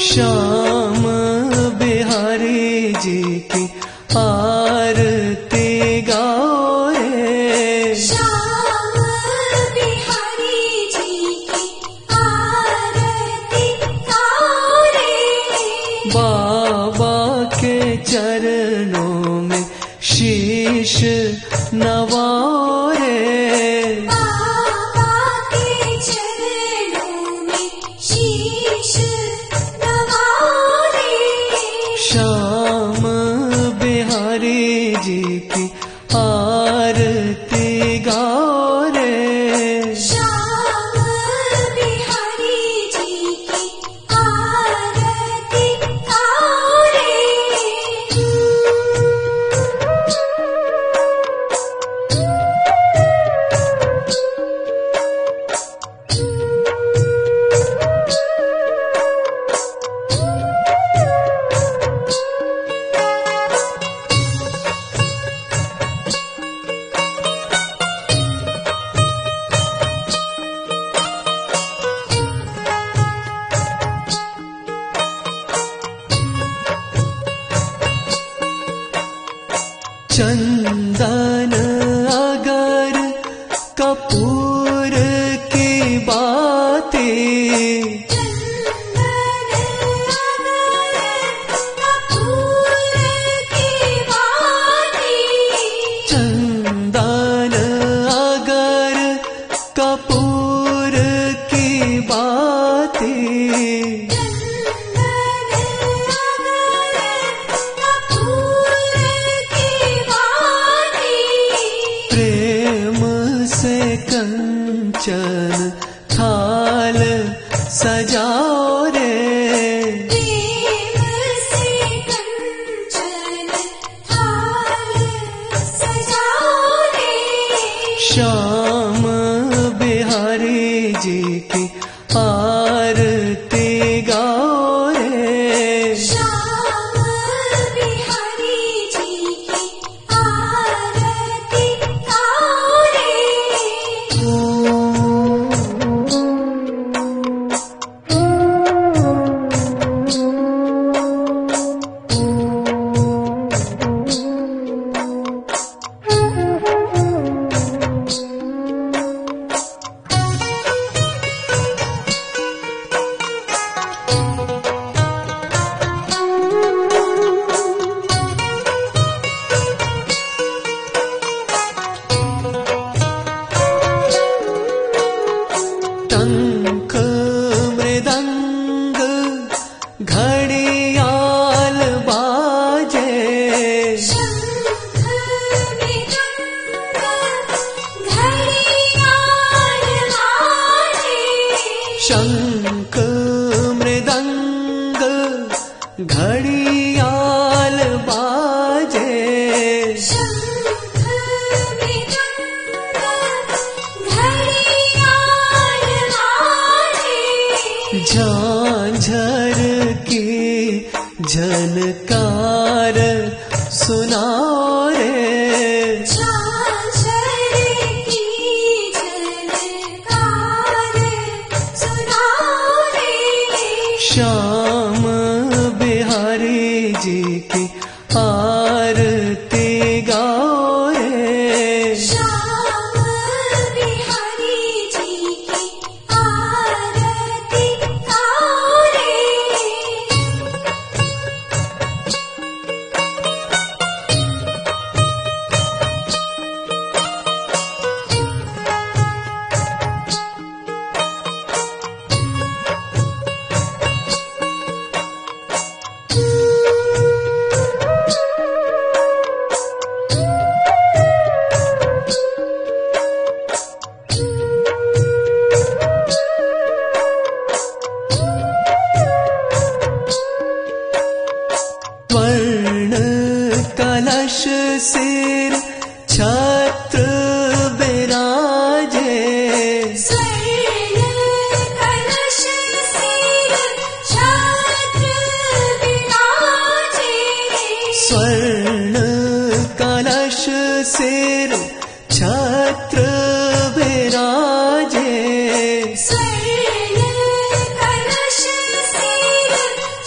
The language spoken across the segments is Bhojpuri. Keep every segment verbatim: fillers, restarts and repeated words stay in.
श्याम बिहारी जी की आरती गाओ रे। श्याम बिहारी जी की आरती गाओ रे। बाबा के चरणों में शीश नवाओ रे। बाबा के चरणों में शीश नवाओ रे। श्याम बिहारी जी की आरती गाओ रे। श्याम बिहारी जी की आरती गाओ रे। चंदन अगर कपूर की बातें, चंदन अगर कपूर की बातें, प्रेम से कंचन थाल सजाओ रे। प्रेम से कंचन थाल सजाओ रे। श्याम बिहारी जी की आरती गाओ रे। श्याम बिहारी जी की आरती गाओ रे। टंक मृदंग घड़ियाल बाजे, शंख मृदंग घड़ियाल बाजे। शंख मृदंग घड़ियाल बाजे। शंख मृदंग घड़ियाल बाजे। झांझर की झनकार सुनाओ रे। झांझर की झनकार सुनाओ रे। श्याम बिहारी जी की आरती गाओ रे। श्याम बिहारी जी की आरती गाओ रे। स्वर्ण कलश सिर छत्र विराजे। स्वर्ण कलश सिर छत्र विराजे। स्वर्ण कलश सिर छत्र विराजे। स्वर्ण कलश सिर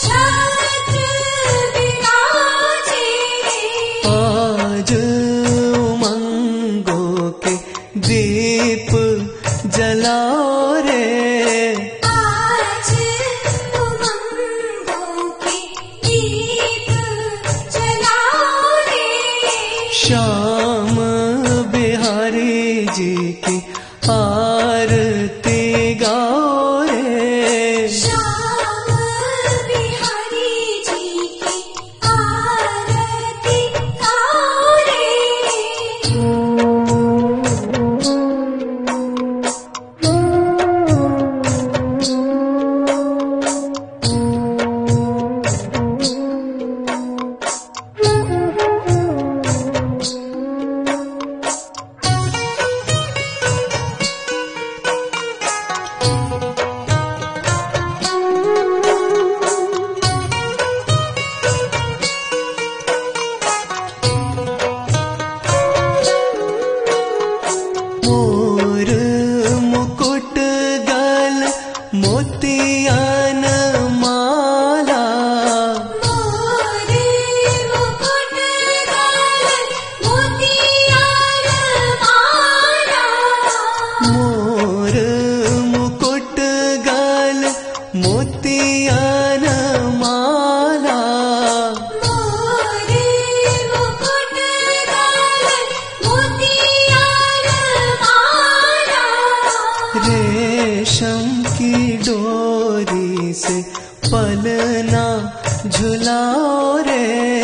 झुलना झुलाओ रे।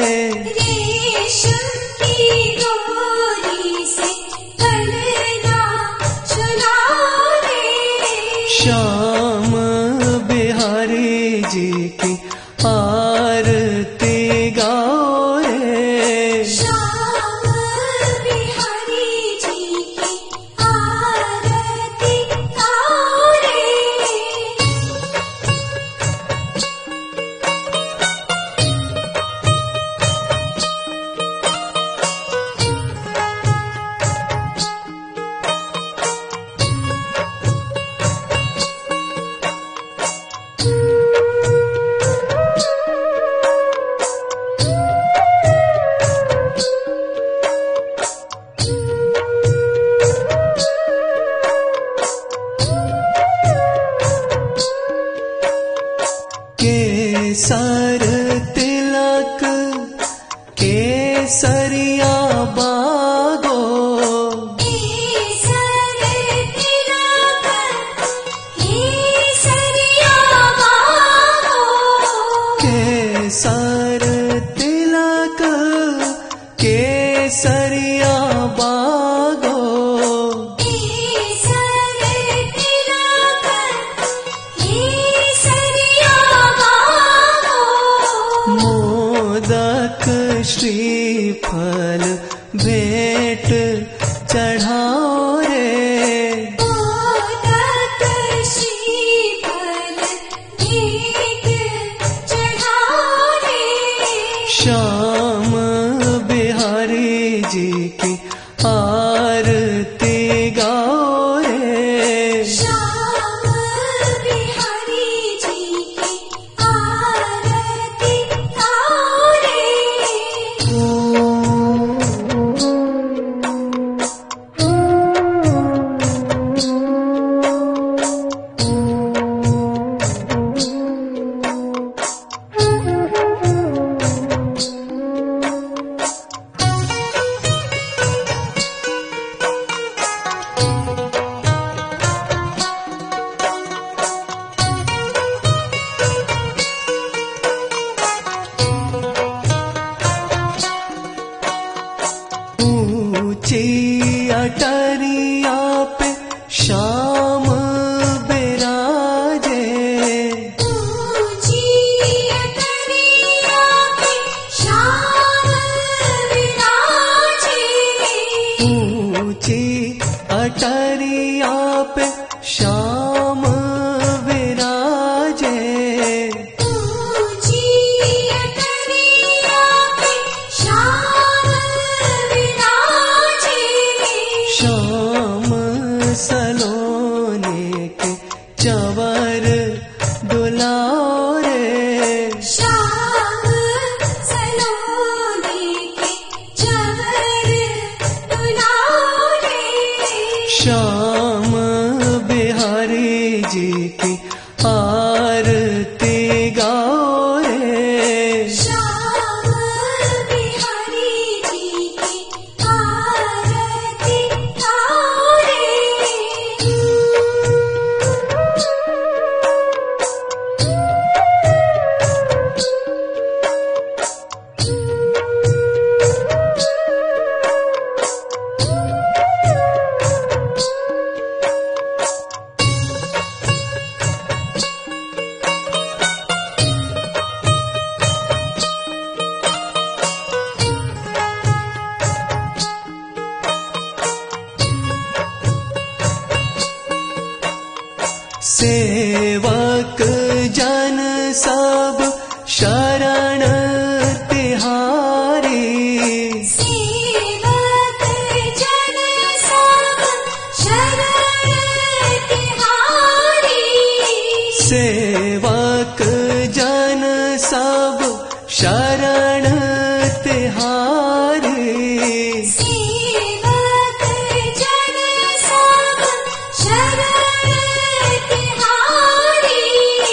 रेशम की डोरी से झुलना झुलाओ रे। श्याम बिहारी जी की आरती गाओ रे। श्याम बिहारी जी की आरती गाओ रे। केसर तिलक केसरिया बागो। केसर तिलक केसरिया बागो। केसर तिलक केसरिया बागो। केसर तिलक केसरिया बागो। मोदक श्रीफल भेंट चढ़ाओ रे। मोदक श्रीफल भेंट चढ़ाओ रे। श्याम बिहारी जी की आरती गाओ रे। श्याम बिहारी जी की आरती गाओ रे। ऊंची अटरिया पे श्याम बिराजे। ऊंची अटरिया पे श्याम विराजे। ऊंची अटरिया पे श्याम विराजे। ऊंची अटरिया पे श्याम विराजे। श्याम सलोने के चवर दुलाओ रे। श्याम सलोने के चवर दुलाओ रे। श्याम बिहारी जी की आरती गाओ रे। श्याम बिहारी जी की आरती गाओ रे। सेवक जन सब शरण तिहारी। सेवक जन सब शरण तिहारी। सेवक जन सब शरण तिहारी। सेवक जन सब शरण तिहारी।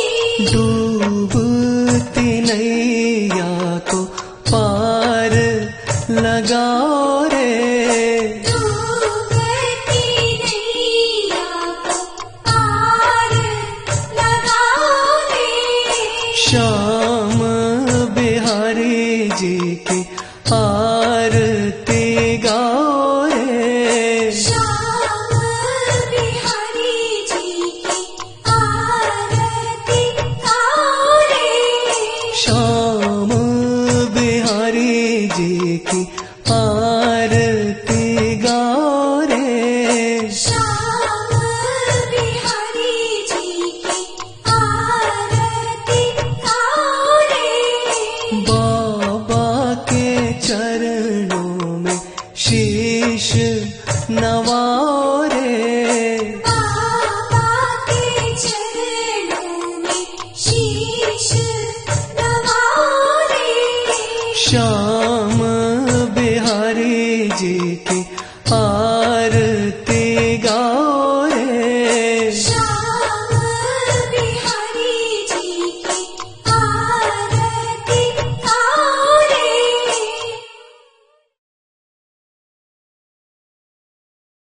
डूबती नैया को पार लगाओ रे। डूबती नैया को पार लगाओ रे। श्याम जी की आरती गाओ रे। श्याम बिहारी जी की आरती गाओ रे। श्याम बिहारी जी की